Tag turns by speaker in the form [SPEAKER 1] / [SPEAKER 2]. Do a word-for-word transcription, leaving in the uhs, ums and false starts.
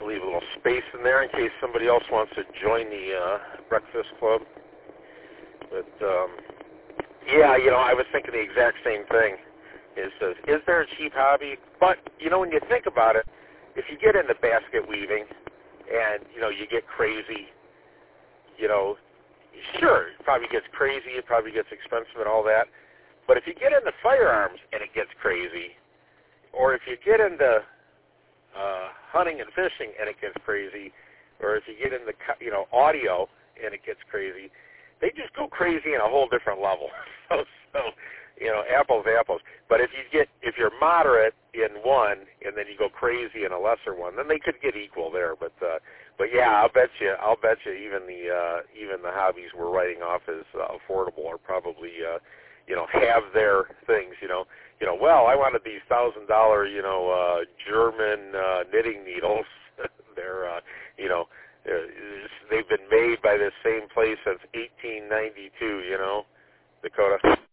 [SPEAKER 1] to leave a little space in there in case somebody else wants to join the uh, breakfast club. But, um, yeah, you know, I was thinking the exact same thing. Is, uh, is there a cheap hobby? But, you know, when you think about it, if you get into basket weaving and, you know, you get crazy, you know, sure, it probably gets crazy, it probably gets expensive and all that. But if you get into firearms and it gets crazy, or if you get into uh, hunting and fishing and it gets crazy, or if you get into, you know, audio and it gets crazy, they just go crazy in a whole different level. so, so, you know, apples, apples. But if you get, if you're moderate in one and then you go crazy in a lesser one, then they could get equal there. But, uh, but yeah, I'll bet you, I'll bet you, even the, uh, even the hobbies we're writing off as uh, affordable are probably, uh, you know, have their things. You know, you know. Well, I wanted these thousand dollar, you know, uh, German uh, knitting needles. They're, uh, you know. They've been made by this same place since eighteen ninety-two, you know, Dakota.